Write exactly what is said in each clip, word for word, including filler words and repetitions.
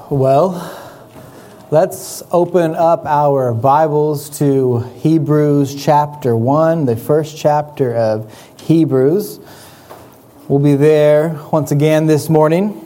Well, let's open up our Bibles to Hebrews chapter one, the first chapter of Hebrews. We'll be there once again this morning.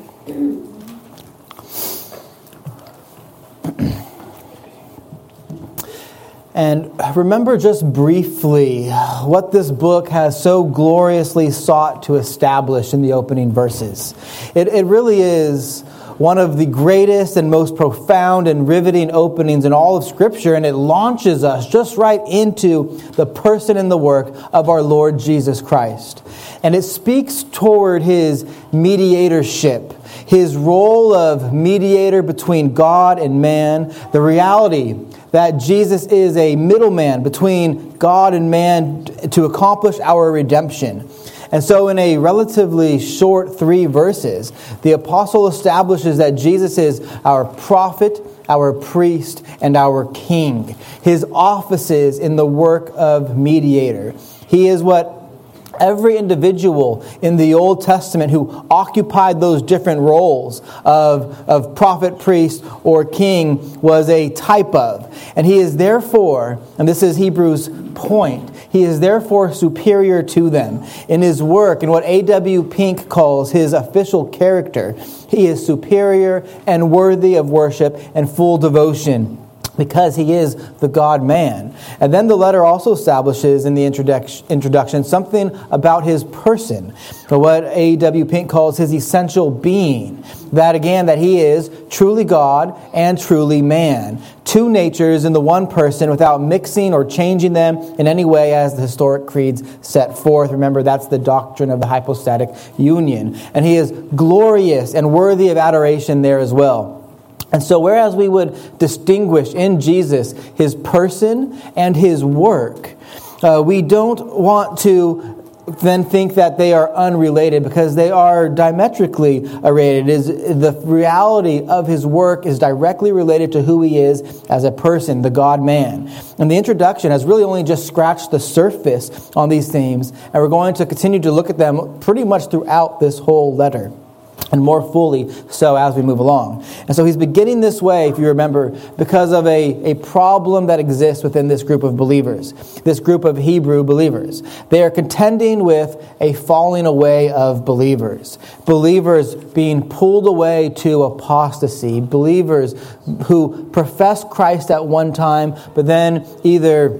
And remember just briefly what this book has so gloriously sought to establish in the opening verses. It, it really is one of the greatest and most profound and riveting openings in all of Scripture, and it launches us just right into the person and the work of our Lord Jesus Christ. And it speaks toward His mediatorship, His role of mediator between God and man, the reality that Jesus is a middleman between God and man to accomplish our redemption. And so in a relatively short three verses, the apostle establishes that Jesus is our prophet, our priest, and our king. His offices in the work of mediator. He is what every individual in the Old Testament who occupied those different roles of, of prophet, priest, or king was a type of. And he is therefore, and this is Hebrews' point, he is therefore superior to them. In his work, in what A W Pink calls his official character, he is superior and worthy of worship and full devotion, because he is the God-man. And then the letter also establishes in the introduction something about his person, what A W Pink calls his essential being. That again, that he is truly God and truly man. Two natures in the one person without mixing or changing them in any way as the historic creeds set forth. Remember, that's the doctrine of the hypostatic union. And he is glorious and worthy of adoration there as well. And so whereas we would distinguish in Jesus his person and his work, uh, we don't want to then think that they are unrelated, because they are diametrically related. Is the reality of his work is directly related to who he is as a person, the God-man. And the introduction has really only just scratched the surface on these themes, and we're going to continue to look at them pretty much throughout this whole letter, and more fully so as we move along. And so he's beginning this way, if you remember, because of a, a problem that exists within this group of believers, this group of Hebrew believers. They are contending with a falling away of believers, believers being pulled away to apostasy, believers who profess Christ at one time, but then either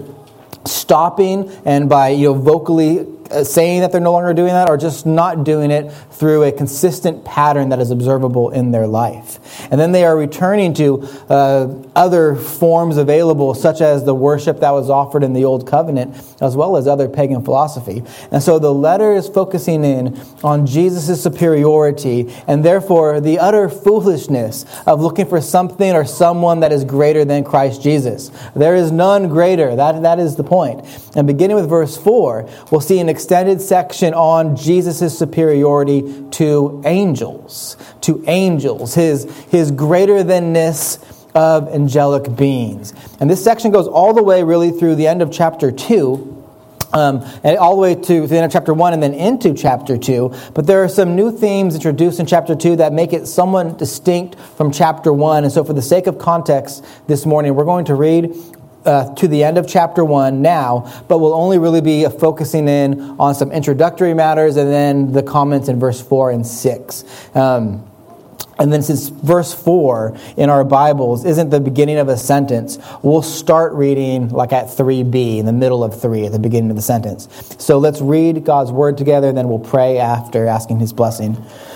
stopping and by you know vocally saying that they're no longer doing that, or just not doing it through a consistent pattern that is observable in their life. And then they are returning to uh, other forms available, such as the worship that was offered in the Old Covenant, as well as other pagan philosophy. And so the letter is focusing in on Jesus' superiority, and therefore the utter foolishness of looking for something or someone that is greater than Christ Jesus. There is none greater. That, that is the point. And beginning with verse four, we'll see an extended section on Jesus' superiority to angels, to angels, his, his greater than-ness of angelic beings. And this section goes all the way really through the end of chapter two, um, and all the way to the end of chapter one and then into chapter two. But there are some new themes introduced in chapter two that make it somewhat distinct from chapter one. And so for the sake of context this morning, we're going to read Uh, to the end of chapter one now, but we'll only really be focusing in on some introductory matters and then the comments in verse four and six. Um, and then since verse four in our Bibles isn't the beginning of a sentence, we'll start reading like at three b, in the middle of three, at the beginning of the sentence. So let's read God's Word together, and then we'll pray after, asking His blessing.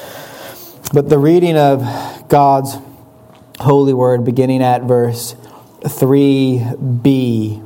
But the reading of God's holy Word, beginning at verse three b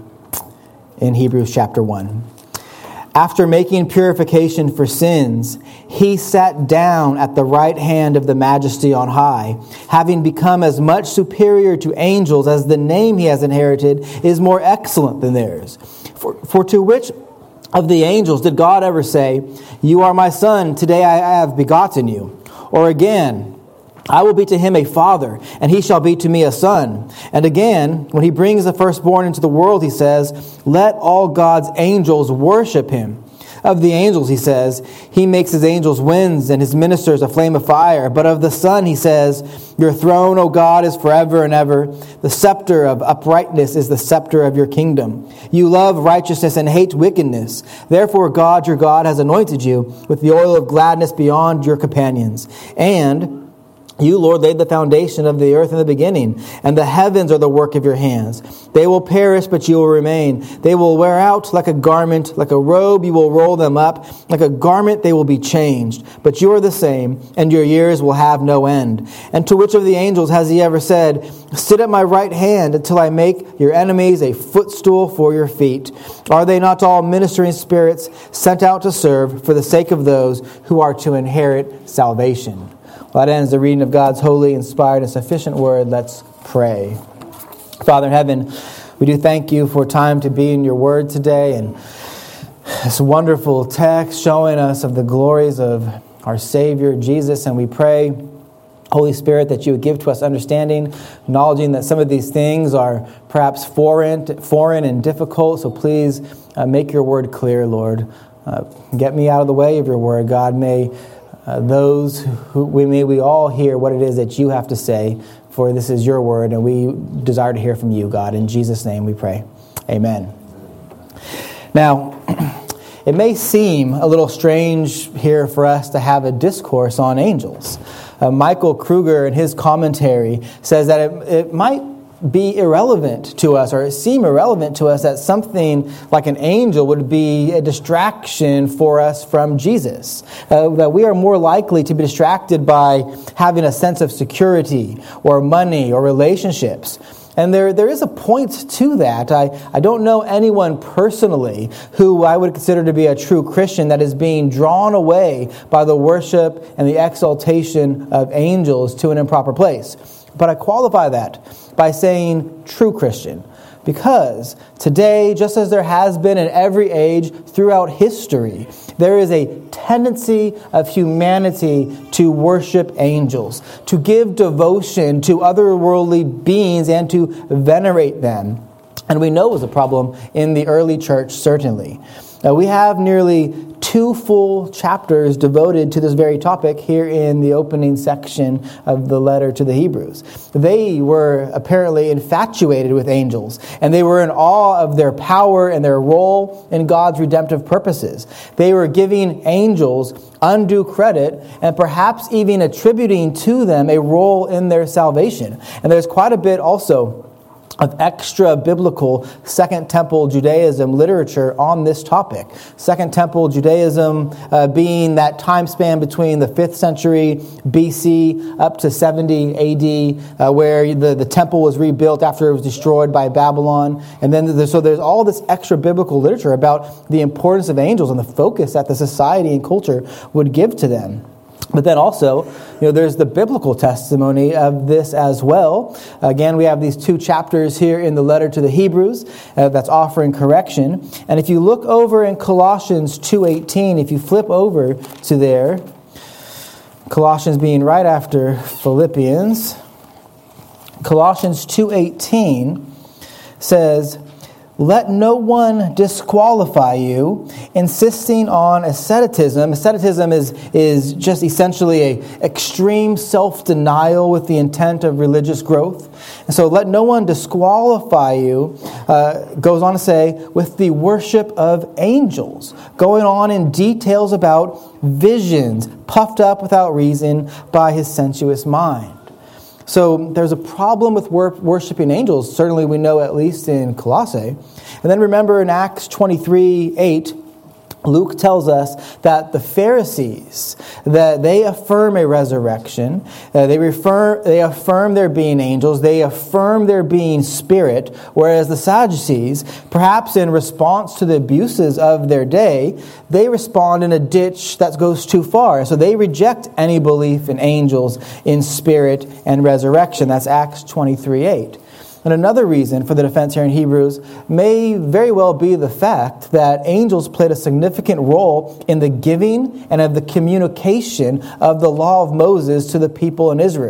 in Hebrews chapter one. After making purification for sins, he sat down at the right hand of the Majesty on high, having become as much superior to angels as the name he has inherited is more excellent than theirs. For, for to which of the angels did God ever say, "You are my son, today I have begotten you"? Or again, "I will be to him a father, and he shall be to me a son." And again, when he brings the firstborn into the world, he says, "Let all God's angels worship him." Of the angels, he says, he makes his angels winds and his ministers a flame of fire. But of the Son, he says, your throne, O God, is forever and ever. The scepter of uprightness is the scepter of your kingdom. You love righteousness and hate wickedness. Therefore, God, your God, has anointed you with the oil of gladness beyond your companions. And you, Lord, laid the foundation of the earth in the beginning, and the heavens are the work of your hands. They will perish, but you will remain. They will wear out like a garment, like a robe you will roll them up. Like a garment they will be changed. But you are the same, and your years will have no end. And to which of the angels has he ever said, sit at my right hand until I make your enemies a footstool for your feet? Are they not all ministering spirits sent out to serve for the sake of those who are to inherit salvation? Well, that ends the reading of God's holy, inspired, and sufficient word. Let's pray. Father in heaven, we do thank you for time to be in your word today and this wonderful text showing us of the glories of our Savior, Jesus. And we pray, Holy Spirit, that you would give to us understanding, acknowledging that some of these things are perhaps foreign, foreign and difficult. So please uh, make your word clear, Lord. Uh, get me out of the way of your word, God. May Uh, those who we may we all hear what it is that you have to say, for this is your word, and we desire to hear from you, God. In Jesus' name we pray. Amen. Now, it may seem a little strange here for us to have a discourse on angels. Uh, Michael Kruger, in his commentary, says that it, it might be irrelevant to us, or seem irrelevant to us, that something like an angel would be a distraction for us from Jesus. Uh, that we are more likely to be distracted by having a sense of security or money or relationships. And there, there is a point to that. I, I don't know anyone personally who I would consider to be a true Christian that is being drawn away by the worship and the exaltation of angels to an improper place. But I qualify that by saying true Christian, because today, just as there has been in every age throughout history, there is a tendency of humanity to worship angels, to give devotion to otherworldly beings and to venerate them. And we know it was a problem in the early church, certainly. Now, we have nearly two full chapters devoted to this very topic here in the opening section of the letter to the Hebrews. They were apparently infatuated with angels, and they were in awe of their power and their role in God's redemptive purposes. They were giving angels undue credit and perhaps even attributing to them a role in their salvation. And there's quite a bit also of extra biblical Second Temple Judaism literature on this topic. Second Temple Judaism uh, being that time span between the fifth century B C up to seventy A D, uh, where the, the temple was rebuilt after it was destroyed by Babylon. And then there's, so there's all this extra biblical literature about the importance of angels and the focus that the society and culture would give to them. But then also, you know, there's the biblical testimony of this as well. Again, we have these two chapters here in the letter to the Hebrews uh, that's offering correction. And if you look over in Colossians two eighteen, if you flip over to there, Colossians being right after Philippians, Colossians two eighteen says, let no one disqualify you, insisting on asceticism. Asceticism is, is just essentially a extreme self-denial with the intent of religious growth. And so let no one disqualify you, uh, goes on to say, with the worship of angels, going on in details about visions, puffed up without reason by his sensuous mind. So there's a problem with wor- worshiping angels. Certainly we know, at least in Colossae. And then remember in Acts twenty-three eight, Luke tells us that the Pharisees, that they affirm a resurrection, uh, they refer, they affirm there being angels, they affirm there being spirit, whereas the Sadducees, perhaps in response to the abuses of their day, they respond in a ditch that goes too far. So they reject any belief in angels, in spirit, and resurrection. That's Acts twenty-three eight. And another reason for the defense here in Hebrews may very well be the fact that angels played a significant role in the giving and of the communication of the law of Moses to the people in Israel.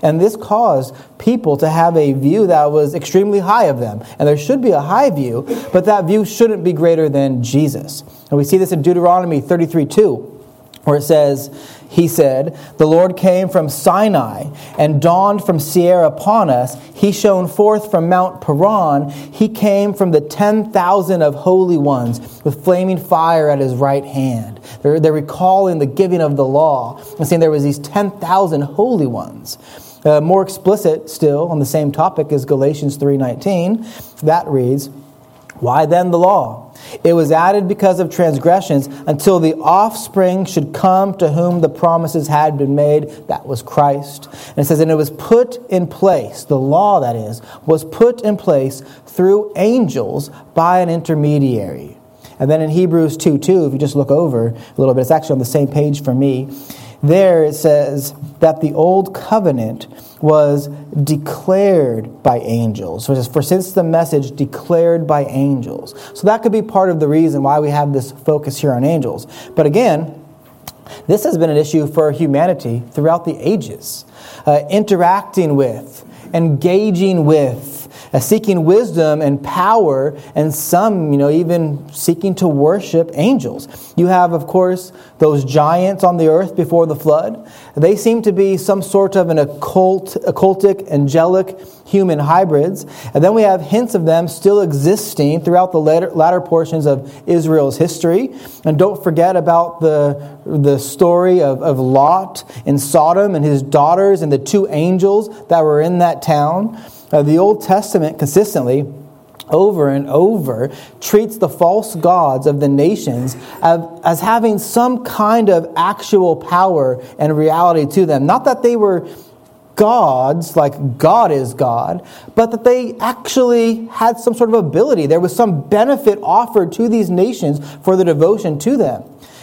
And this caused people to have a view that was extremely high of them. And there should be a high view, but that view shouldn't be greater than Jesus. And we see this in Deuteronomy thirty-three two. Where it says, he said, the Lord came from Sinai and dawned from Seir upon us. He shone forth from Mount Paran. He came from the ten thousand of holy ones with flaming fire at his right hand. They're, they're recalling the giving of the law and saying there was these ten thousand holy ones. Uh, more explicit still on the same topic is Galatians three nineteen. That reads, why then the law? It was added because of transgressions until the offspring should come to whom the promises had been made. That was Christ. And it says, and it was put in place, the law that is, was put in place through angels by an intermediary. And then in Hebrews two two, if you just look over a little bit, it's actually on the same page for me. There it says that the old covenant was declared by angels. So it says, for since the message declared by angels. So that could be part of the reason why we have this focus here on angels. But again, this has been an issue for humanity throughout the ages. Uh, interacting with, engaging with, Uh, seeking wisdom and power, and some, you know, even seeking to worship angels. You have, of course, those giants on the earth before the flood. They seem to be some sort of an occult, occultic, angelic human hybrids. And then we have hints of them still existing throughout the latter, latter portions of Israel's history. And don't forget about the, the story of, of Lot in Sodom and his daughters and the two angels that were in that town. Uh, the Old Testament consistently, over and over, treats the false gods of the nations as, as having some kind of actual power and reality to them. Not that they were gods, like God is God, but that they actually had some sort of ability. There was some benefit offered to these nations for the devotion to them.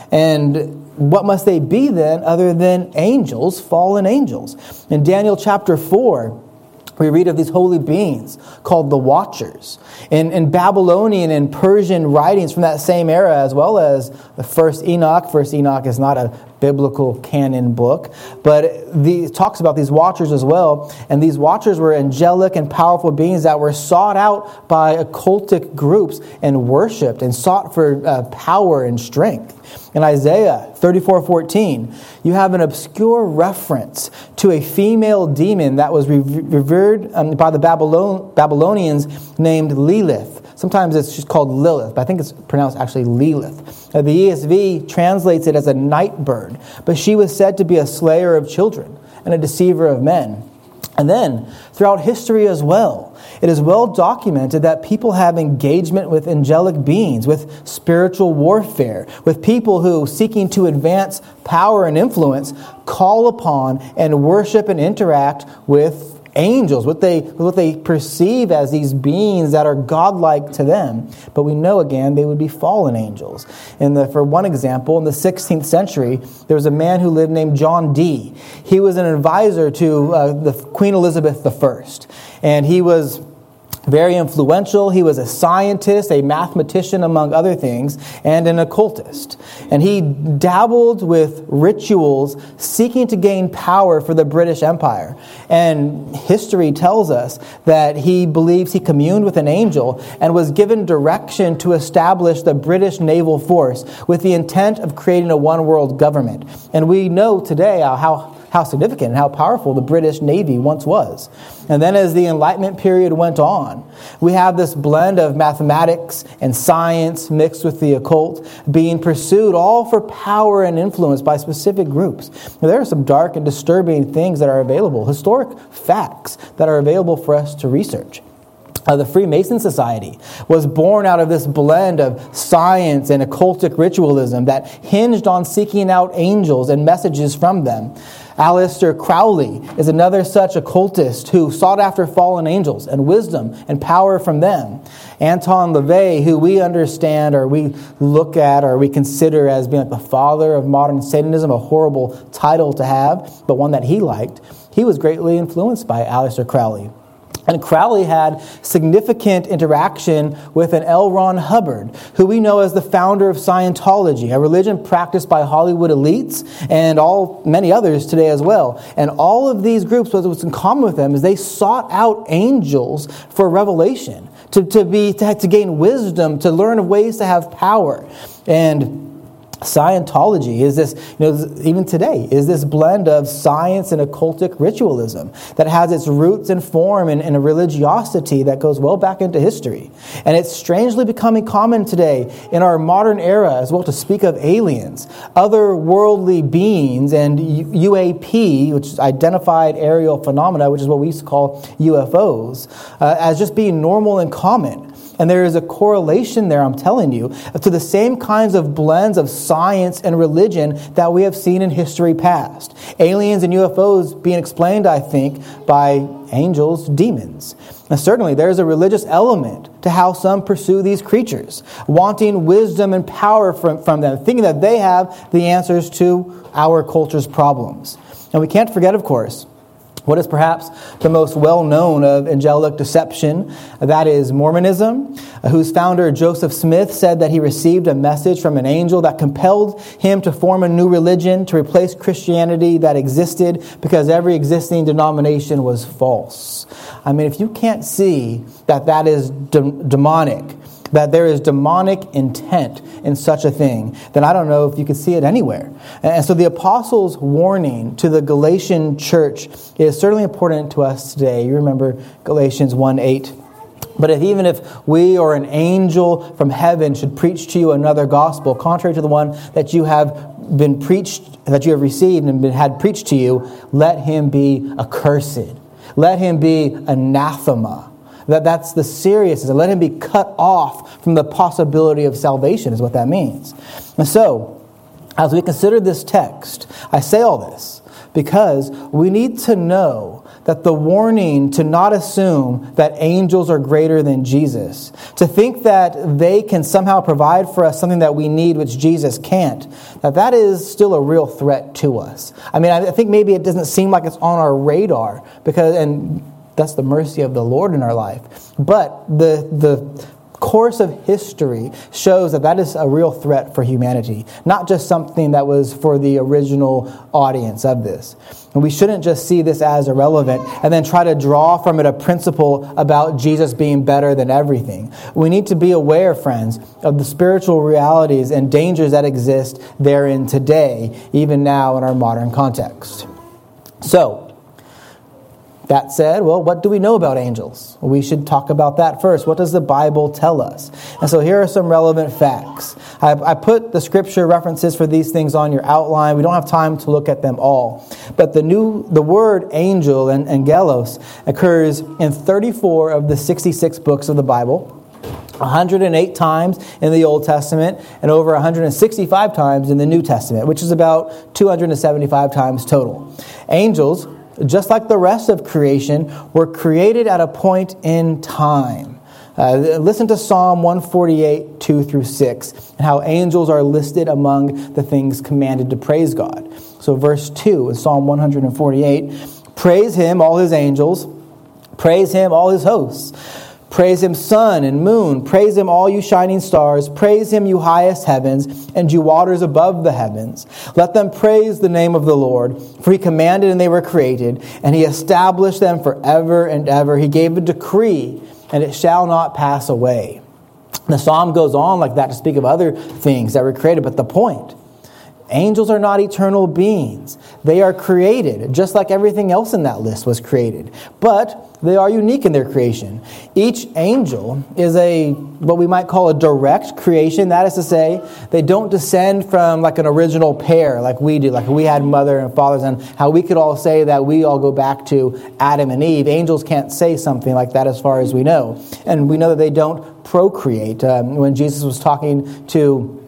And what must they be then other than angels, fallen angels? In Daniel chapter four, we read of these holy beings called the Watchers. In, in Babylonian and Persian writings from that same era, as well as the First Enoch. First Enoch is not a biblical canon book, but the, it talks about these Watchers as well. And these Watchers were angelic and powerful beings that were sought out by occultic groups and worshipped and sought for uh, power and strength. In Isaiah thirty-four fourteen, you have an obscure reference to a female demon that was revered um, by the Babylon- Babylonians named Lilith. Sometimes it's just called Lilith, but I think it's pronounced actually Lilith. Uh, the E S V translates it as a night bird, but she was said to be a slayer of children and a deceiver of men. And then, throughout history as well, it is well documented that people have engagement with angelic beings, with spiritual warfare, with people who, seeking to advance power and influence, call upon and worship and interact with angels, what they what they perceive as these beings that are godlike to them. But we know, again, they would be fallen angels. And the, for one example, in the sixteenth century, there was a man who lived named John Dee. He was an advisor to uh, the Queen Elizabeth the First. And he was very influential. He was a scientist, a mathematician, among other things, and an occultist. And he dabbled with rituals seeking to gain power for the British Empire. And history tells us that he believes he communed with an angel and was given direction to establish the British naval force with the intent of creating a one-world government. And we know today how how significant and how powerful the British Navy once was. And then as the Enlightenment period went on, we have this blend of mathematics and science mixed with the occult being pursued, all for power and influence by specific groups. Now, there are some dark and disturbing things that are available, historic facts that are available for us to research. Uh, the Freemason Society was born out of this blend of science and occultic ritualism that hinged on seeking out angels and messages from them. Aleister Crowley is another such occultist who sought after fallen angels and wisdom and power from them. Anton LaVey, who we understand or we look at or we consider as being like the father of modern Satanism, a horrible title to have, but one that he liked, he was greatly influenced by Aleister Crowley. And Crowley had significant interaction with an L. Ron Hubbard, who we know as the founder of Scientology, a religion practiced by Hollywood elites and all many others today as well. And all of these groups, what's in common with them is they sought out angels for revelation, to, to be to, to gain wisdom, to learn of ways to have power. And Scientology is this, you know, even today, is this blend of science and occultic ritualism that has its roots and form in, in a religiosity that goes well back into history. And it's strangely becoming common today in our modern era as well to speak of aliens, other worldly beings, and U A P, which is identified aerial phenomena, which is what we used to call U F Os, uh, as just being normal and common. And there is a correlation there, I'm telling you, to the same kinds of blends of science and religion that we have seen in history past. Aliens and U F Os being explained, I think, by angels, demons. Now, certainly, there is a religious element to how some pursue these creatures, wanting wisdom and power from, from them, thinking that they have the answers to our culture's problems. And we can't forget, of course, what is perhaps the most well-known of angelic deception, that is Mormonism, whose founder Joseph Smith said that he received a message from an angel that compelled him to form a new religion to replace Christianity that existed because every existing denomination was false. I mean, if you can't see that that is de- demonic, that there is demonic intent in such a thing, then I don't know if you could see it anywhere. And so the apostles' warning to the Galatian church is certainly important to us today. You remember Galatians one eight. But if even if we or an angel from heaven should preach to you another gospel, contrary to the one that you have been preached, that you have received and been had preached to you, let him be accursed. Let him be anathema. That that's the seriousness. Let him be cut off from the possibility of salvation is what that means. And so, as we consider this text, I say all this because we need to know that the warning to not assume that angels are greater than Jesus, to think that they can somehow provide for us something that we need which Jesus can't, that that is still a real threat to us. I mean, I think maybe it doesn't seem like it's on our radar because, and that's the mercy of the Lord in our life. But the the course of history shows that that is a real threat for humanity, not just something that was for the original audience of this. And we shouldn't just see this as irrelevant and then try to draw from it a principle about Jesus being better than everything. We need to be aware, friends, of the spiritual realities and dangers that exist therein today, even now in our modern context. So, that said, well, what do we know about angels? Well, we should talk about that first. What does the Bible tell us? And so here are some relevant facts. I, I put the scripture references for these things on your outline. We don't have time to look at them all. But the new, the word angel and angelos occurs in thirty-four of the sixty-six books of the Bible, one hundred eight times in the Old Testament, and over one hundred sixty-five times in the New Testament, which is about two hundred seventy-five times total. Angels, just like the rest of creation, were created at a point in time. Uh, listen to Psalm one forty-eight, two through six, and how angels are listed among the things commanded to praise God. So verse two in Psalm one forty-eight, praise him, all his angels, praise him, all his hosts. Praise him, sun and moon. Praise him, all you shining stars. Praise him, you highest heavens, and you waters above the heavens. Let them praise the name of the Lord, for he commanded and they were created, and he established them forever and ever. He gave a decree, and it shall not pass away. The psalm goes on like that to speak of other things that were created, but the point, angels are not eternal beings. They are created, just like everything else in that list was created. But they are unique in their creation. Each angel is a, what we might call a direct creation. That is to say, they don't descend from like an original pair like we do, like we had mother and fathers, and how we could all say that we all go back to Adam and Eve. Angels can't say something like that as far as we know. And we know that they don't procreate. Um, when Jesus was talking to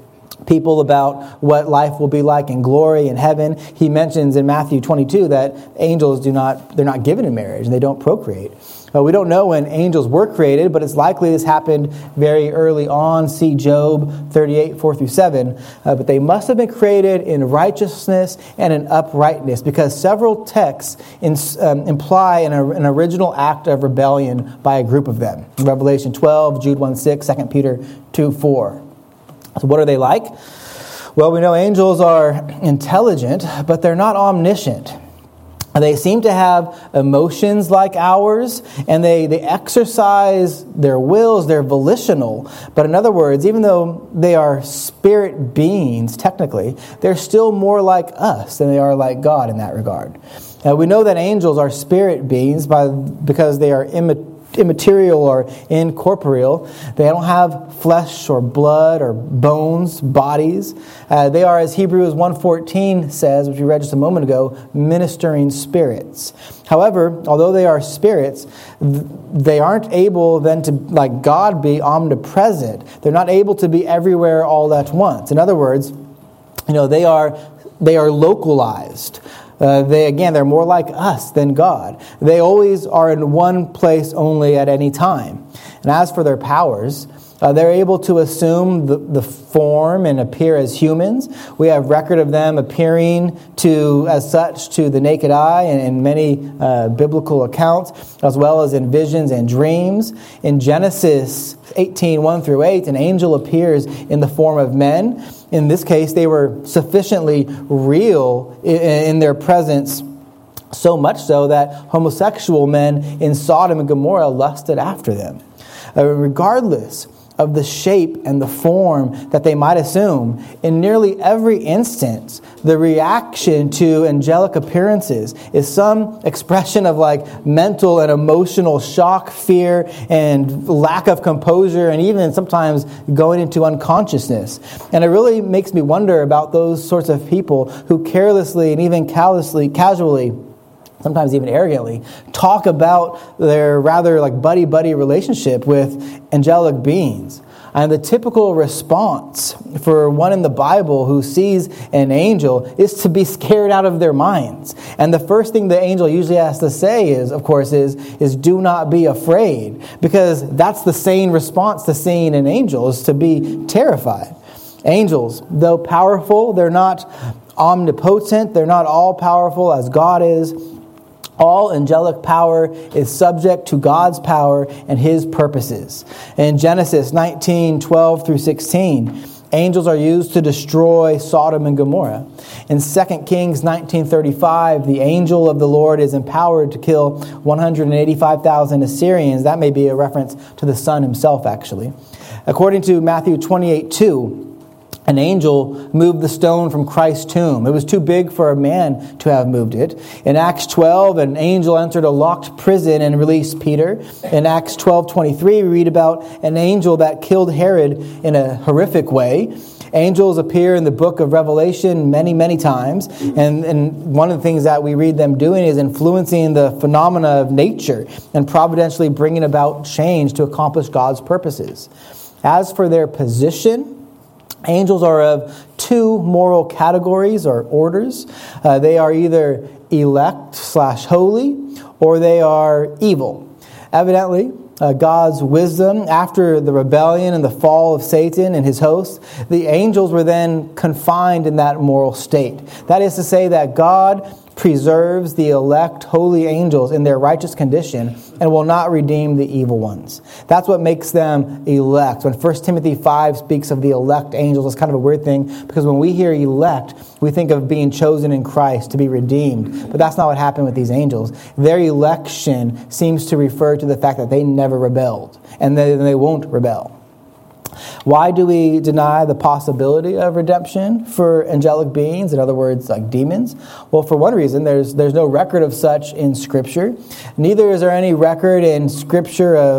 people about what life will be like in glory in heaven. He mentions in Matthew twenty-two that angels do not, they're not given in marriage and they don't procreate. Uh, we don't know when angels were created, but it's likely this happened very early on. See Job thirty-eight, four through seven. Uh, but they must have been created in righteousness and in uprightness, because several texts in, um, imply an, an original act of rebellion by a group of them. Revelation twelve, Jude one six, Second Peter two four. So what are they like? Well, we know angels are intelligent, but they're not omniscient. They seem to have emotions like ours, and they, they exercise their wills, they're volitional. But in other words, even though they are spirit beings, technically, they're still more like us than they are like God in that regard. Now, we know that angels are spirit beings by because they are immaterial. immaterial or incorporeal. They don't have flesh or blood or bones, bodies. Uh, they are, as Hebrews one fourteen says, which we read just a moment ago, ministering spirits. However, although they are spirits, they aren't able then to, like God, be omnipresent. They're not able to be everywhere all at once. In other words, you know, they are they are localized. Uh, they again, they're more like us than God. They always are in one place only at any time. And as for their powers, uh, they're able to assume the, the form and appear as humans. We have record of them appearing to as such to the naked eye and in many uh, biblical accounts, as well as in visions and dreams. In Genesis eighteen, one through eight, an angel appears in the form of men. In this case, they were sufficiently real in their presence, so much so that homosexual men in Sodom and Gomorrah lusted after them. Uh, regardless of the shape and the form that they might assume, in nearly every instance, the reaction to angelic appearances is some expression of like mental and emotional shock, fear, and lack of composure, and even sometimes going into unconsciousness. And it really makes me wonder about those sorts of people who carelessly and even callously, casually, sometimes even arrogantly, talk about their rather like buddy-buddy relationship with angelic beings. And the typical response for one in the Bible who sees an angel is to be scared out of their minds. And the first thing the angel usually has to say is, of course, is, is do not be afraid. Because that's the sane response to seeing an angel, is to be terrified. Angels, though powerful, they're not omnipotent. They're not all powerful as God is. All angelic power is subject to God's power and His purposes. In Genesis nineteen, twelve through sixteen, angels are used to destroy Sodom and Gomorrah. In Second Kings nineteen thirty-five, the angel of the Lord is empowered to kill one hundred eighty-five thousand Assyrians. That may be a reference to the Son himself, actually. According to Matthew twenty-eight, two, an angel moved the stone from Christ's tomb. It was too big for a man to have moved it. In Acts twelve, an angel entered a locked prison and released Peter. In Acts twelve twenty-three, we read about an angel that killed Herod in a horrific way. Angels appear in the book of Revelation many, many times. And, and one of the things that we read them doing is influencing the phenomena of nature and providentially bringing about change to accomplish God's purposes. As for their position, angels are of two moral categories or orders. Uh, they are either elect slash holy, or they are evil. Evidently, uh, God's wisdom, after the rebellion and the fall of Satan and his hosts, the angels were then confined in that moral state. That is to say that God preserves the elect holy angels in their righteous condition and will not redeem the evil ones. That's what makes them elect. When First Timothy five speaks of the elect angels, it's kind of a weird thing, because when we hear elect, we think of being chosen in Christ to be redeemed. But that's not what happened with these angels. Their election seems to refer to the fact that they never rebelled, and they, they won't rebel. Why do we deny the possibility of redemption for angelic beings, in other words, like demons? Well, for one reason, there's there's no record of such in Scripture. Neither is there any record in Scripture of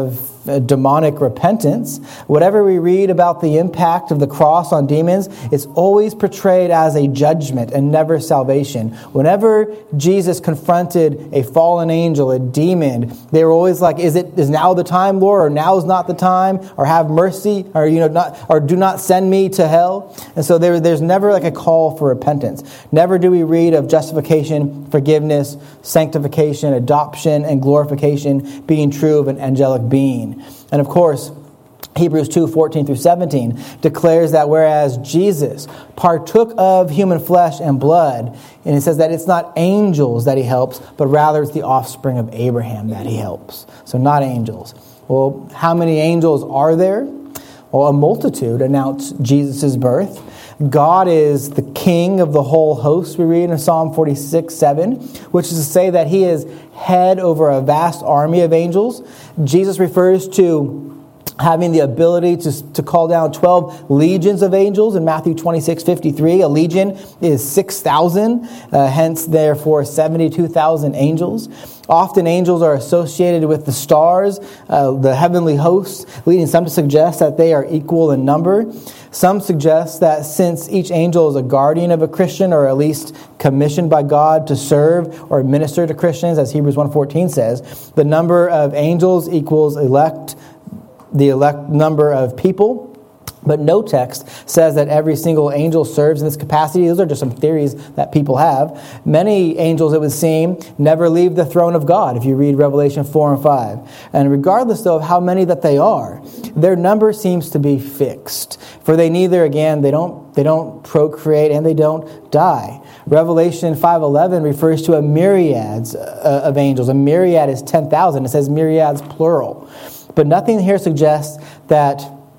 uh, demonic repentance. Whatever we read about the impact of the cross on demons, it's always portrayed as a judgment and never salvation. Whenever Jesus confronted a fallen angel, a demon, they were always like, is it is now the time, Lord, or now is not the time, or have mercy, or you know, not, or do not send me to hell. And so there, there's never like a call for repentance. Never do we read of justification, forgiveness, sanctification, adoption, and glorification being true of an angelic being. And of course, Hebrews two, fourteen through seventeen declares that whereas Jesus partook of human flesh and blood, and it says that it's not angels that he helps, but rather it's the offspring of Abraham that he helps. So not angels. Well, how many angels are there? Well, a multitude announce Jesus' birth. God is the king of the whole host, we read in Psalm forty-six, seven, which is to say that he is head over a vast army of angels. Jesus refers to having the ability to, to call down twelve legions of angels in Matthew twenty-six, fifty-three. A legion is six thousand, uh, hence therefore seventy-two thousand angels. Often angels are associated with the stars, uh, the heavenly hosts, leading some to suggest that they are equal in number. Some suggest that since each angel is a guardian of a Christian, or at least commissioned by God to serve or minister to Christians, as Hebrews one fourteen says, the number of angels equals elect, the elect number of people. But no text says that every single angel serves in this capacity. Those are just some theories that people have. Many angels, it would seem, never leave the throne of God, if you read Revelation four and five. And regardless, though, of how many that they are, their number seems to be fixed. For they neither, again, they don't they don't procreate and they don't die. Revelation five eleven refers to a myriads of angels. A myriad is ten thousand. It says myriads plural. But nothing here suggests that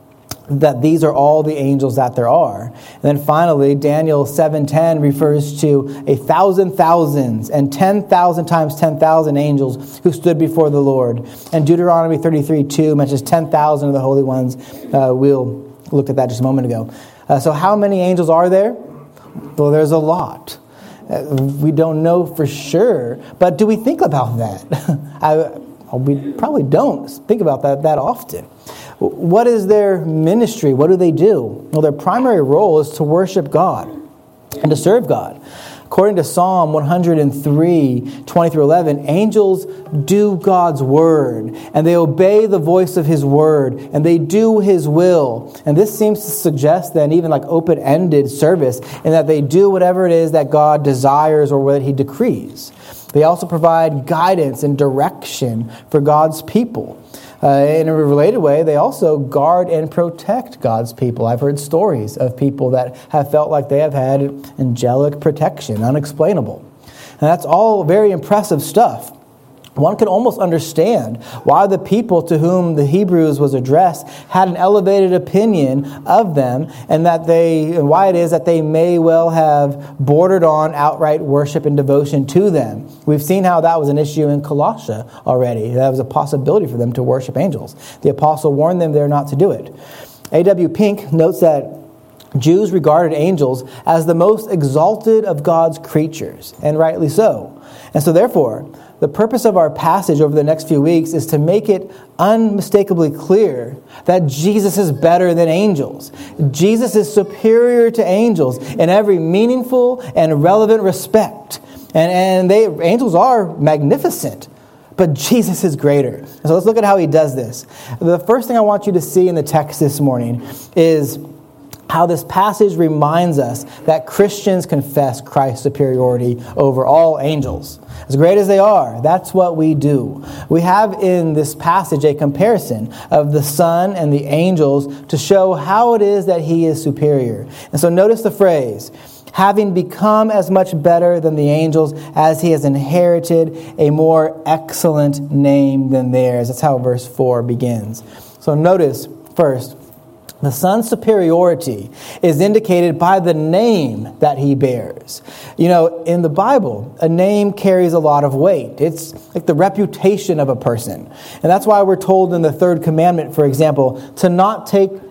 that these are all the angels that there are. And then finally, Daniel seven ten refers to a thousand thousands and ten thousand times ten thousand angels who stood before the Lord. And Deuteronomy thirty-three two mentions ten thousand of the holy ones. Uh, we'll look at that just a moment ago. Uh, so how many angels are there? Well, there's a lot. Uh, we don't know for sure, but do we think about that? I, we probably don't think about that that often. What is their ministry? What do they do? Well, their primary role is to worship God and to serve God. According to Psalm one oh three, twenty through eleven, angels do God's word, and they obey the voice of his word, and they do his will. And this seems to suggest then even like open-ended service, in that they do whatever it is that God desires or what he decrees. They also provide guidance and direction for God's people. Uh, in a related way, they also guard and protect God's people. I've heard stories of people that have felt like they have had angelic protection, unexplainable. And that's all very impressive stuff. One can almost understand why the people to whom the Hebrews was addressed had an elevated opinion of them, and that they, and why it is that they may well have bordered on outright worship and devotion to them. We've seen how that was an issue in Colossia already. That was a possibility for them to worship angels. The apostle warned them there not to do it. A W Pink notes that Jews regarded angels as the most exalted of God's creatures, and rightly so. And so therefore, the purpose of our passage over the next few weeks is to make it unmistakably clear that Jesus is better than angels. Jesus is superior to angels in every meaningful and relevant respect. And, and they angels are magnificent, but Jesus is greater. So let's look at how he does this. The first thing I want you to see in the text this morning is how this passage reminds us that Christians confess Christ's superiority over all angels. As great as they are, that's what we do. We have in this passage a comparison of the Son and the angels to show how it is that he is superior. And so notice the phrase, having become as much better than the angels as he has inherited a more excellent name than theirs. That's how verse four begins. So notice first, the Son's superiority is indicated by the name that he bears. You know, in the Bible, a name carries a lot of weight. It's like the reputation of a person. And that's why we're told in the third commandment, for example, to not take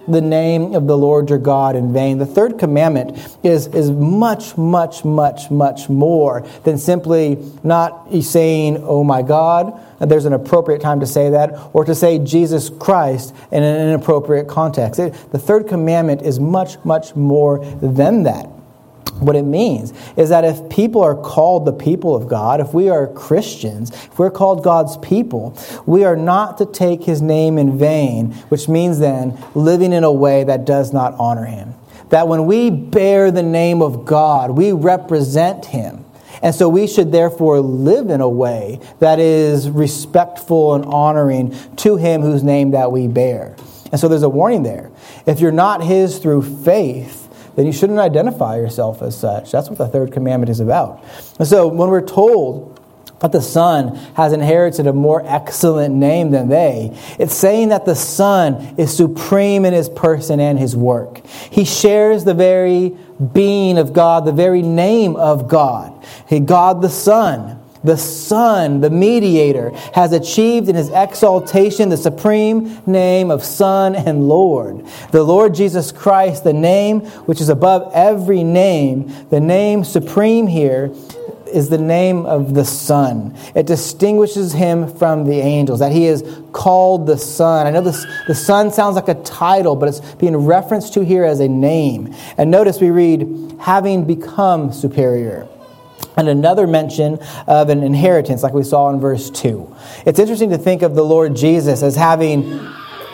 the name of the Lord your God in vain. The third commandment is, is much, much, much, much more than simply not saying, oh my God, and there's an appropriate time to say that, or to say Jesus Christ in an inappropriate context. It, the third commandment is much, much more than that. What it means is that if people are called the people of God, if we are Christians, if we're called God's people, we are not to take his name in vain, which means then living in a way that does not honor him. That when we bear the name of God, we represent him. And so we should therefore live in a way that is respectful and honoring to him whose name that we bear. And so there's a warning there. If you're not his through faith, then you shouldn't identify yourself as such. That's what the third commandment is about. And so when we're told that the Son has inherited a more excellent name than they, it's saying that the Son is supreme in his person and his work. He shares the very being of God, the very name of God. He, God the Son. The Son, the mediator, has achieved in his exaltation the supreme name of Son and Lord. The Lord Jesus Christ, the name which is above every name, the name supreme here is the name of the Son. It distinguishes him from the angels, that he is called the Son. I know this, the Son sounds like a title, but it's being referenced to here as a name. And notice we read, having become superior. And another mention of an inheritance like we saw in verse two. It's interesting to think of the Lord Jesus as having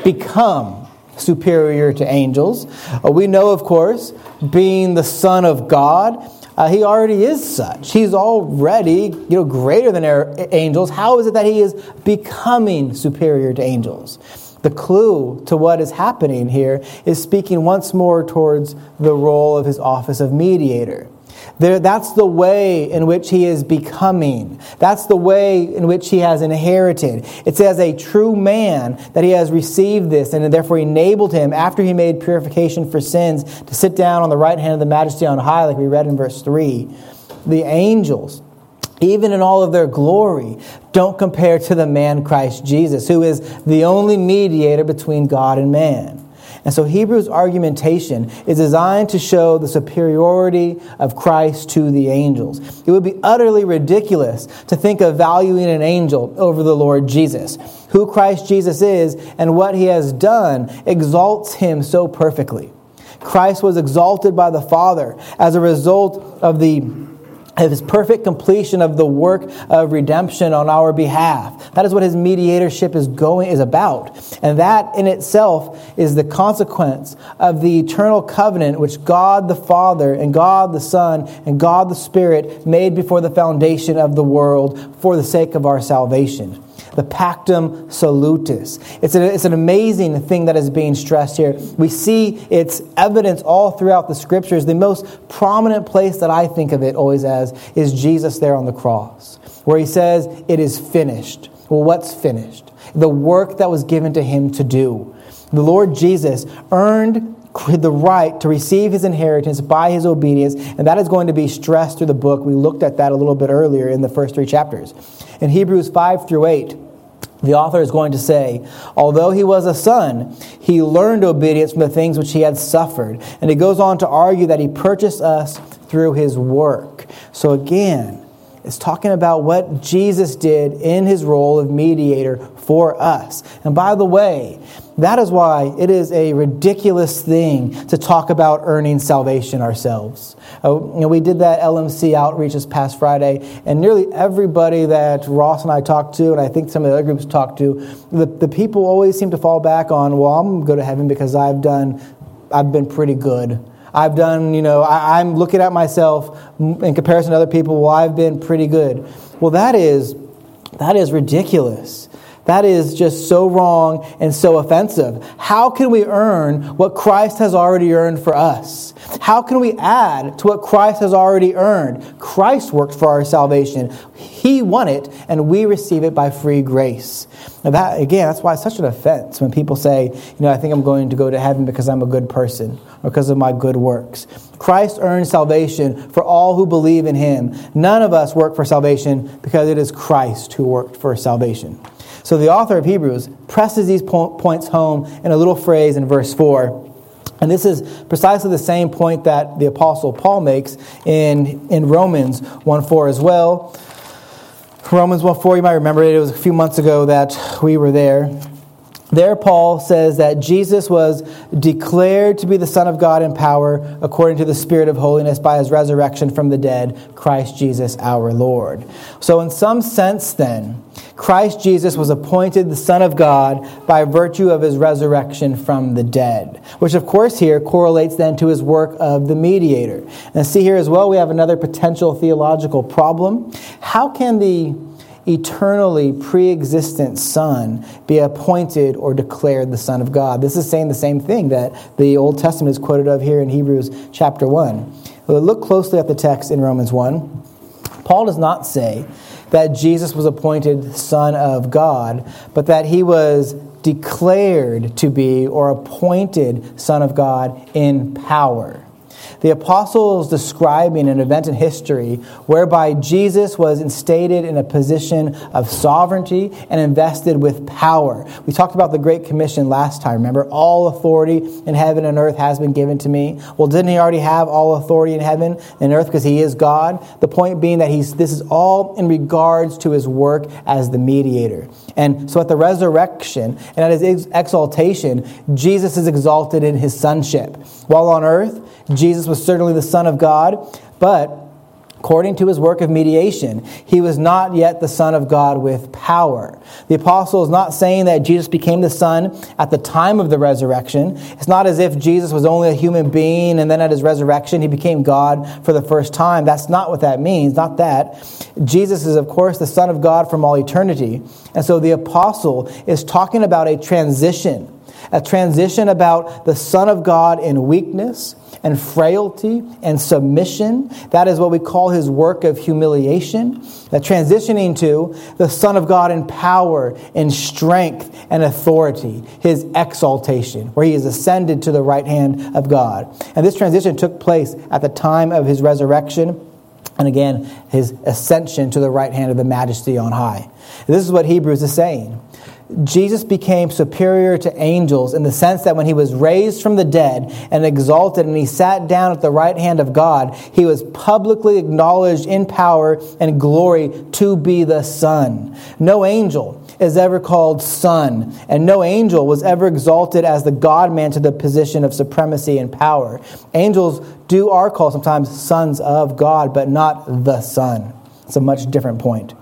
become superior to angels. Uh, we know, of course, being the Son of God, uh, he already is such. He's already, you know, greater than angels. How is it that he is becoming superior to angels? The clue to what is happening here is speaking once more towards the role of his office of mediator. There, that's the way in which he is becoming. That's the way in which he has inherited. It's as a true man that he has received this and therefore enabled him, after he made purification for sins, to sit down on the right hand of the Majesty on high, like we read in verse three. The angels, even in all of their glory, don't compare to the man Christ Jesus, who is the only mediator between God and man. And so Hebrews' argumentation is designed to show the superiority of Christ to the angels. It would be utterly ridiculous to think of valuing an angel over the Lord Jesus. Who Christ Jesus is and what he has done exalts him so perfectly. Christ was exalted by the Father as a result of the of his perfect completion of the work of redemption on our behalf. That is what his mediatorship is going is about. And that in itself is the consequence of the eternal covenant which God the Father and God the Son and God the Spirit made before the foundation of the world for the sake of our salvation. The Pactum Salutis. It's an, it's an amazing thing that is being stressed here. We see its evidence all throughout the Scriptures. The most prominent place that I think of it always as is Jesus there on the cross, where he says, it is finished. Well, what's finished? The work that was given to him to do. The Lord Jesus earned the right to receive his inheritance by his obedience, and that is going to be stressed through the book. We looked at that a little bit earlier in the first three chapters. In Hebrews five through eight, the author is going to say, although he was a son, he learned obedience from the things which he had suffered. And he goes on to argue that he purchased us through his work. So again, it's talking about what Jesus did in his role of mediator for us. And by the way, that is why it is a ridiculous thing to talk about earning salvation ourselves. Uh, you know, we did that L M C outreach this past Friday, and nearly everybody that Ross and I talked to, and I think some of the other groups talked to, the, the people always seem to fall back on, well, I'm going to go to heaven because I've done, I've been pretty good. I've done, you know, I, I'm looking at myself in comparison to other people, well, I've been pretty good. Well, that is, that is ridiculous. That is just so wrong and so offensive. How can we earn what Christ has already earned for us? How can we add to what Christ has already earned? Christ worked for our salvation. He won it, and we receive it by free grace. Now that, again, that's why it's such an offense when people say, you know, I think I'm going to go to heaven because I'm a good person or because of my good works. Christ earned salvation for all who believe in him. None of us work for salvation because it is Christ who worked for salvation. So the author of Hebrews presses these po- points home in a little phrase in verse four. And this is precisely the same point that the Apostle Paul makes in, in Romans one four as well. Romans one four, you might remember it. It was a few months ago that we were there. There, Paul says that Jesus was declared to be the Son of God in power according to the Spirit of holiness by his resurrection from the dead, Christ Jesus our Lord. So in some sense then, Christ Jesus was appointed the Son of God by virtue of his resurrection from the dead, which of course here correlates then to his work of the mediator. And see here as well, we have another potential theological problem. How can the eternally pre-existent Son be appointed or declared the Son of God? This is saying the same thing that the Old Testament is quoted of here in Hebrews chapter one. We'll look closely at the text in Romans one. Paul does not say that Jesus was appointed Son of God, but that he was declared to be or appointed Son of God in power. The apostle is describing an event in history whereby Jesus was instated in a position of sovereignty and invested with power. We talked about the Great Commission last time. Remember, all authority in heaven and earth has been given to me. Well, didn't he already have all authority in heaven and earth because he is God? The point being that he's this is all in regards to his work as the mediator. And so at the resurrection and at his exaltation, Jesus is exalted in his sonship. While on earth, Jesus was certainly the Son of God, but according to his work of mediation, he was not yet the Son of God with power. The apostle is not saying that Jesus became the Son at the time of the resurrection. It's not as if Jesus was only a human being and then at his resurrection he became God for the first time. That's not what that means, not that. Jesus is, of course, the Son of God from all eternity. And so the apostle is talking about a transition, a transition about the Son of God in weakness and frailty and submission. That is what we call his work of humiliation. That transitioning to the Son of God in power, in strength and authority, his exaltation, where he is ascended to the right hand of God. And this transition took place at the time of his resurrection, and again, his ascension to the right hand of the Majesty on high. And this is what Hebrews is saying. Jesus became superior to angels in the sense that when he was raised from the dead and exalted and he sat down at the right hand of God, he was publicly acknowledged in power and glory to be the Son. No angel is ever called Son, and no angel was ever exalted as the God-man to the position of supremacy and power. Angels do are called sometimes sons of God, but not the Son. It's a much different point.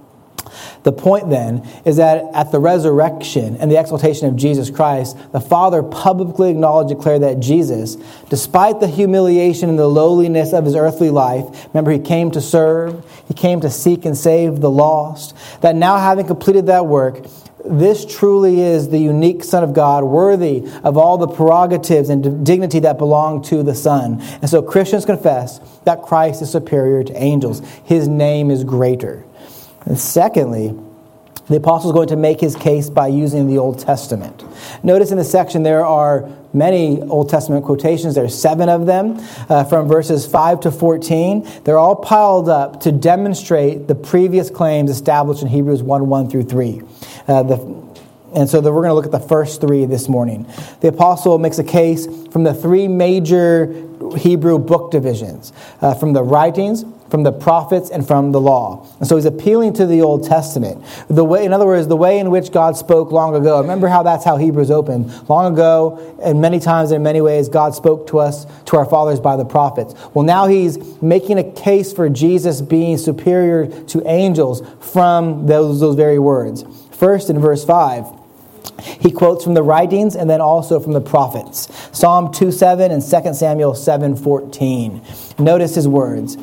The point then is that at the resurrection and the exaltation of Jesus Christ, the Father publicly acknowledged, declared that Jesus, despite the humiliation and the lowliness of his earthly life, remember he came to serve, he came to seek and save the lost, that now having completed that work, this truly is the unique Son of God, worthy of all the prerogatives and dignity that belong to the Son. And so Christians confess that Christ is superior to angels. His name is greater. And secondly, the apostle is going to make his case by using the Old Testament. Notice in this section there are many Old Testament quotations. There are seven of them uh, from verses five to fourteen. They're all piled up to demonstrate the previous claims established in Hebrews one, one through three. Uh, the, and so the, we're going to look at the first three this morning. The apostle makes a case from the three major Hebrew book divisions, uh, from the writings, from the prophets, and from the law. And so he's appealing to the Old Testament. The way, in other words, the way in which God spoke long ago. Remember how that's how Hebrews opened. Long ago, and many times in many ways, God spoke to us, to our fathers by the prophets. Well, now he's making a case for Jesus being superior to angels from those, those very words. First, in verse five, he quotes from the writings and then also from the prophets. Psalm two seven and Second Samuel seven fourteen. Notice his words.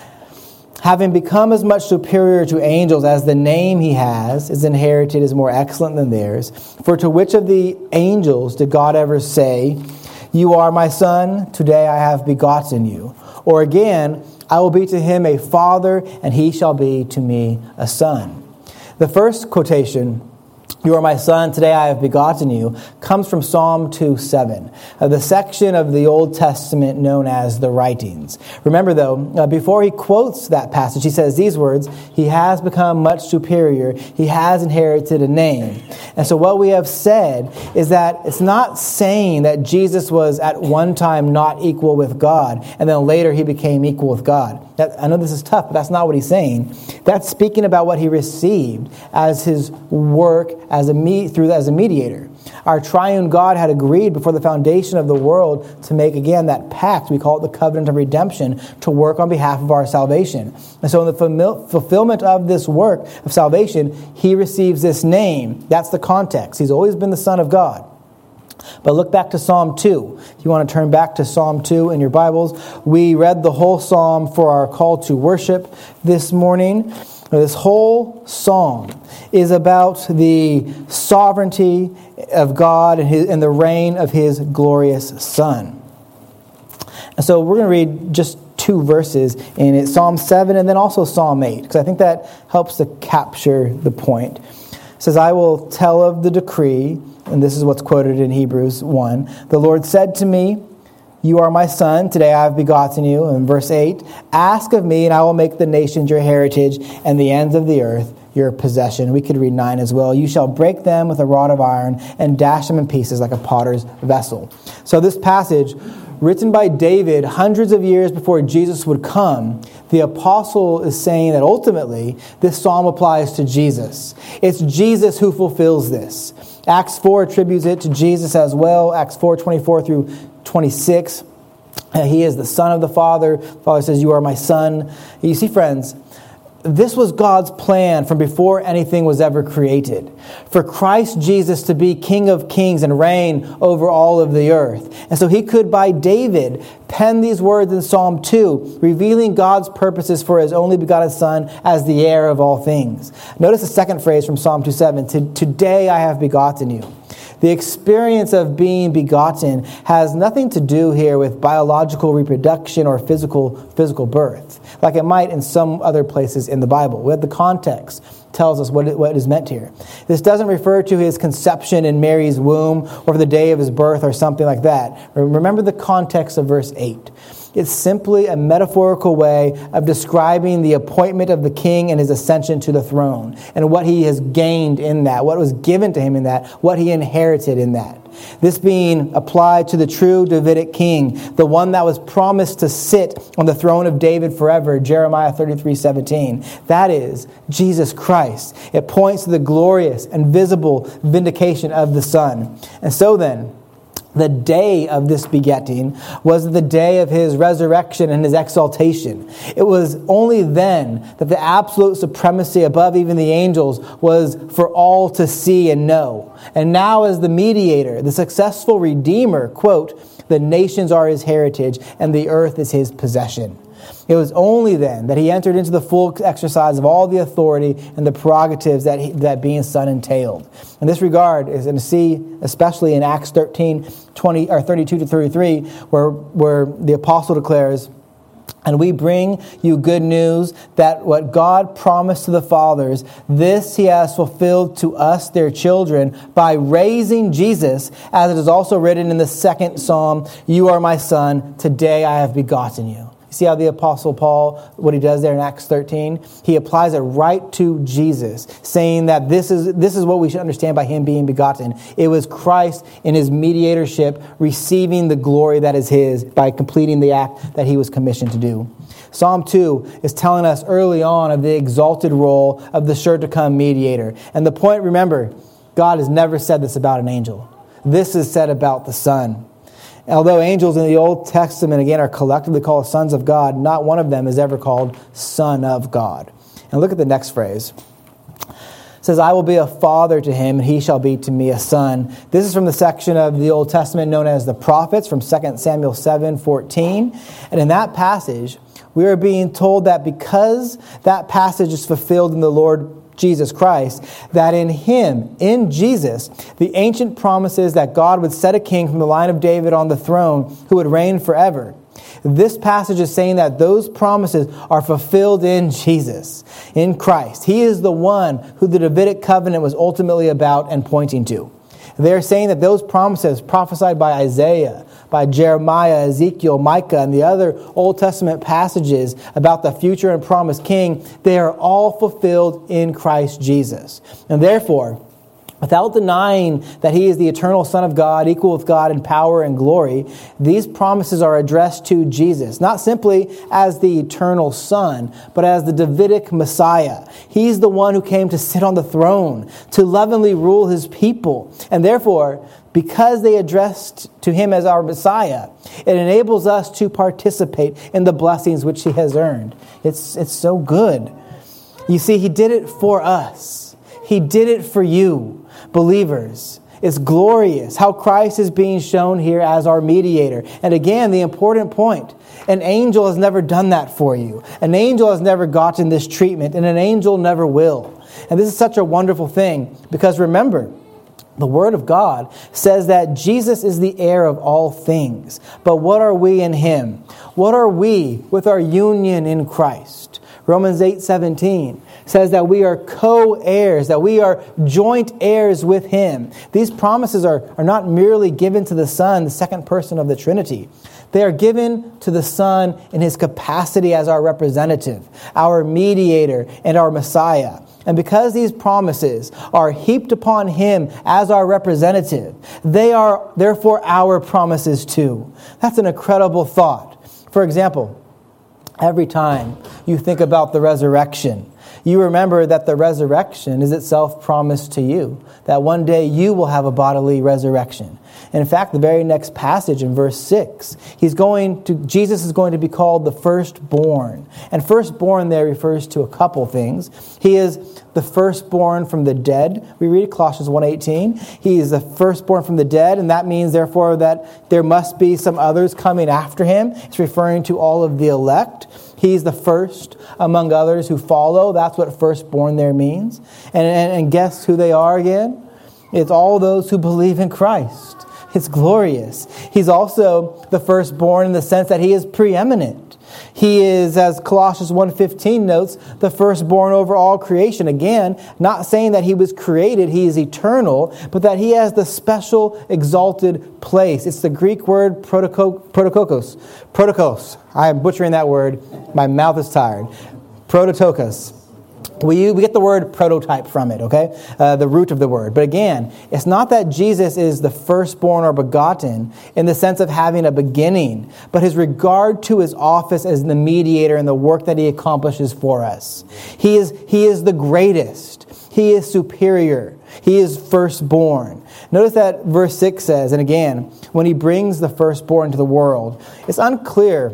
Having become as much superior to angels as the name he has is inherited is more excellent than theirs. For to which of the angels did God ever say, "You are my son, today I have begotten you"? Or again, "I will be to him a father, and he shall be to me a son"? The first quotation You are my son, today I have begotten you, comes from Psalm two seven, uh, the section of the Old Testament known as the Writings. Remember, though, uh, before he quotes that passage, he says these words, he has become much superior, he has inherited a name. And so what we have said is that it's not saying that Jesus was at one time not equal with God, and then later he became equal with God. That, I know this is tough, but that's not what he's saying. That's speaking about what he received as his work as a me, through as a mediator. Our triune God had agreed before the foundation of the world to make, again, that pact, we call it the covenant of redemption, to work on behalf of our salvation. And so in the fulfillment of this work of salvation, he receives this name. That's the context. He's always been the Son of God. But look back to Psalm two. If you want to turn back to Psalm two in your Bibles, we read the whole psalm for our call to worship this morning. This whole psalm is about the sovereignty of God and, his, and the reign of his glorious Son. And so we're going to read just two verses in it, Psalm seven and then also Psalm eight, because I think that helps to capture the point. It says, I will tell of the decree, and this is what's quoted in Hebrews one. The Lord said to me, you are my son, today I have begotten you. In verse eight, ask of me, and I will make the nations your heritage, and the ends of the earth your possession. We could read nine as well. You shall break them with a rod of iron, and dash them in pieces like a potter's vessel. So this passage, written by David hundreds of years before Jesus would come, the apostle is saying that ultimately this psalm applies to Jesus. It's Jesus who fulfills this. Acts four attributes it to Jesus as well. Acts four twenty-four through twenty-six. He is the Son of the Father. The Father says, you are my son. You see, friends, this was God's plan from before anything was ever created. For Christ Jesus to be King of Kings and reign over all of the earth. And so he could, by David, pen these words in Psalm two, revealing God's purposes for his only begotten Son as the heir of all things. Notice the second phrase from Psalm two seven, today I have begotten you. The experience of being begotten has nothing to do here with biological reproduction or physical physical birth, like it might in some other places in the Bible. We have the context tells us what, it, what is meant here. This doesn't refer to his conception in Mary's womb or the day of his birth or something like that. Remember the context of verse eight. It's simply a metaphorical way of describing the appointment of the king and his ascension to the throne and what he has gained in that, what was given to him in that, what he inherited in that. This being applied to the true Davidic king, the one that was promised to sit on the throne of David forever, Jeremiah thirty-three seventeen. That is Jesus Christ. It points to the glorious and visible vindication of the Son. And so then, the day of this begetting was the day of his resurrection and his exaltation. It was only then that the absolute supremacy above even the angels was for all to see and know. And now as the mediator, the successful redeemer, quote, the nations are his heritage and the earth is his possession. It was only then that he entered into the full exercise of all the authority and the prerogatives that he, that being son entailed. In this regard, is to see, especially in Acts thirteen, twenty or thirty-two to thirty-three, where where the apostle declares, and we bring you good news that what God promised to the fathers, this he has fulfilled to us, their children, by raising Jesus, as it is also written in the second psalm, you are my son, today I have begotten you. See how the Apostle Paul, what he does there in Acts thirteen? He applies it right to Jesus, saying that this is this is what we should understand by him being begotten. It was Christ in his mediatorship receiving the glory that is his by completing the act that he was commissioned to do. Psalm two is telling us early on of the exalted role of the sure-to-come mediator. And the point, remember, God has never said this about an angel. This is said about the Son. Although angels in the Old Testament, again, are collectively called sons of God, not one of them is ever called Son of God. And look at the next phrase. It says, I will be a father to him, and he shall be to me a son. This is from the section of the Old Testament known as the prophets, from Second Samuel seven fourteen. And in that passage, we are being told that because that passage is fulfilled in the Lord Jesus Christ, that in him, in Jesus, the ancient promises that God would set a king from the line of David on the throne who would reign forever. This passage is saying that those promises are fulfilled in Jesus, in Christ. He is the one who the Davidic covenant was ultimately about and pointing to. They're saying that those promises prophesied by Isaiah, by Jeremiah, Ezekiel, Micah, and the other Old Testament passages about the future and promised king, they are all fulfilled in Christ Jesus. And therefore, without denying that he is the eternal Son of God, equal with God in power and glory, these promises are addressed to Jesus, not simply as the eternal Son, but as the Davidic Messiah. He's the one who came to sit on the throne, to lovingly rule his people. And therefore, because they addressed to him as our Messiah, it enables us to participate in the blessings which he has earned. It's, it's so good. You see, he did it for us. He did it for you. Believers, it's glorious how Christ is being shown here as our mediator. And again, the important point, an angel has never done that for you. An angel has never gotten this treatment, and an angel never will. And this is such a wonderful thing, because remember, the Word of God says that Jesus is the heir of all things. But what are we in him? What are we with our union in Christ? Romans eight seventeen says that we are co-heirs, that we are joint heirs with him. These promises are, are not merely given to the Son, the second person of the Trinity. They are given to the Son in his capacity as our representative, our mediator, and our Messiah. And because these promises are heaped upon him as our representative, they are therefore our promises too. That's an incredible thought. For example, every time you think about the resurrection, you remember that the resurrection is itself promised to you, that one day you will have a bodily resurrection. And in fact, the very next passage in verse six, he's going to Jesus is going to be called the firstborn. And firstborn there refers to a couple things. He is the firstborn from the dead. We read Colossians one eighteen. He is the firstborn from the dead, and that means therefore that there must be some others coming after him. It's referring to all of the elect. He's the first among others who follow. That's what firstborn there means. And, and, and guess who they are again? It's all those who believe in Christ. It's glorious. He's also the firstborn in the sense that he is preeminent. He is, as Colossians one fifteen notes, the firstborn over all creation. Again, not saying that he was created, he is eternal, but that he has the special exalted place. It's the Greek word protoko- protokokos. Protokos. I am butchering that word. My mouth is tired. Prototokos. We, we get the word prototype from it, okay? Uh, the root of the word. But again, it's not that Jesus is the firstborn or begotten in the sense of having a beginning, but his regard to his office as the mediator and the work that he accomplishes for us. He is, he is the greatest. He is superior. He is firstborn. Notice that verse six says, and again, when he brings the firstborn to the world, it's unclear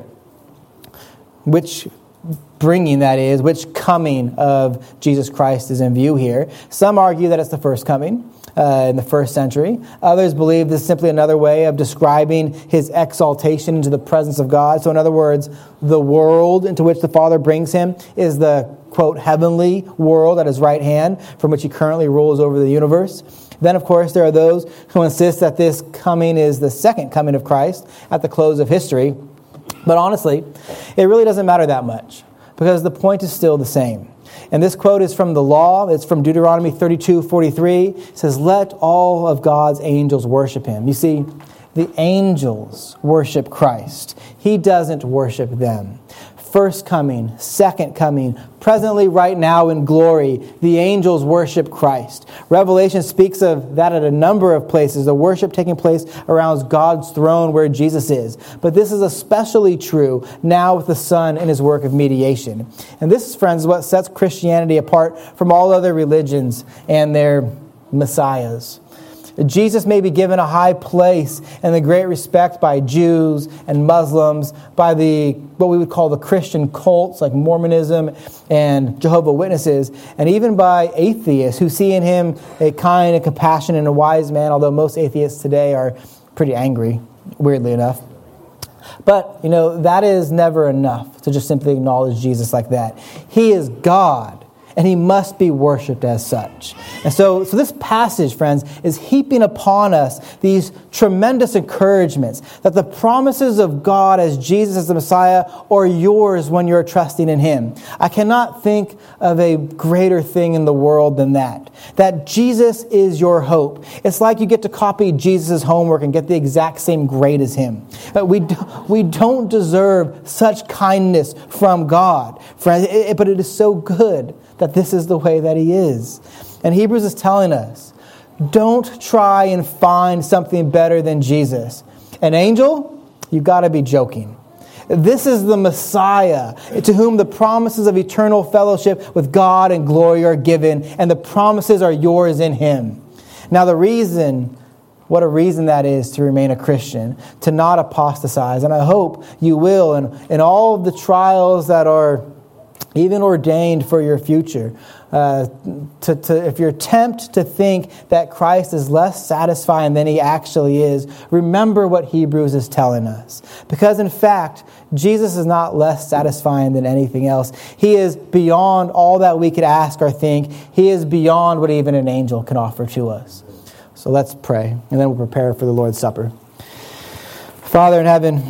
which bringing, that is, which coming of Jesus Christ is in view here. Some argue that it's the first coming uh, in the first century. Others believe this is simply another way of describing his exaltation into the presence of God. So in other words, the world into which the Father brings him is the, quote, heavenly world at his right hand, from which he currently rules over the universe. Then, of course, there are those who insist that this coming is the second coming of Christ at the close of history. But honestly, it really doesn't matter that much, because the point is still the same. And this quote is from the law. It's from Deuteronomy thirty-two forty-three. It says, "Let all of God's angels worship him." You see, the angels worship Christ. He doesn't worship them. First coming, second coming, presently right now in glory, the angels worship Christ. Revelation speaks of that at a number of places, the worship taking place around God's throne where Jesus is. But this is especially true now with the Son and his work of mediation. And this, friends, is what sets Christianity apart from all other religions and their messiahs. Jesus may be given a high place and the great respect by Jews and Muslims, by the what we would call the Christian cults like Mormonism and Jehovah's Witnesses, and even by atheists who see in him a kind and compassionate and a wise man, although most atheists today are pretty angry, weirdly enough. But, you know, that is never enough to just simply acknowledge Jesus like that. He is God. and he must be worshipped as such. And so, so this passage, friends, is heaping upon us these tremendous encouragements that the promises of God as Jesus as the Messiah are yours when you're trusting in him. I cannot think of a greater thing in the world than that. That Jesus is your hope. It's like you get to copy Jesus' homework and get the exact same grade as him. But we, we don't deserve such kindness from God, friends, it, but it is so good that this is the way that he is. And Hebrews is telling us, don't try and find something better than Jesus. An angel? You've got to be joking. This is the Messiah to whom the promises of eternal fellowship with God and glory are given, and the promises are yours in him. Now the reason, what a reason that is to remain a Christian, to not apostatize, and I hope you will, and in all of the trials that are even ordained for your future. Uh, to, to, if you're tempted to think that Christ is less satisfying than he actually is, remember what Hebrews is telling us. Because in fact, Jesus is not less satisfying than anything else. He is beyond all that we could ask or think. He is beyond what even an angel can offer to us. So let's pray, and then we'll prepare for the Lord's Supper. Father in heaven,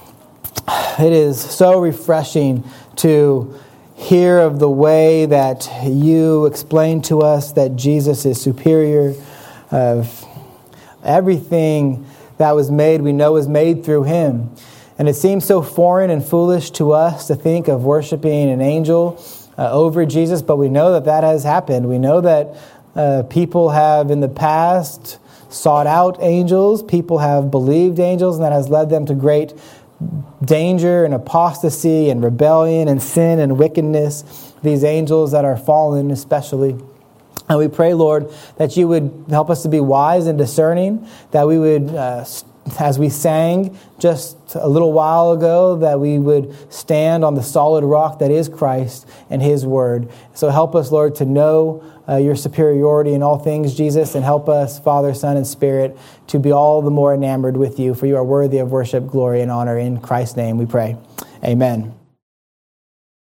it is so refreshing to hear of the way that you explain to us that Jesus is superior. Of everything that was made, we know was made through him. And it seems so foreign and foolish to us to think of worshiping an angel uh, over Jesus, but we know that that has happened. We know that uh, people have in the past sought out angels. People have believed angels, and that has led them to great danger and apostasy and rebellion and sin and wickedness, these angels that are fallen especially. And we pray, Lord, that you would help us to be wise and discerning, that we would, uh, as we sang just a little while ago, that we would stand on the solid rock that is Christ and his word. So help us, Lord, to know uh, your superiority in all things, Jesus, and help us, Father, Son, and Spirit, to be all the more enamored with you, for you are worthy of worship, glory, and honor. In Christ's name we pray. Amen.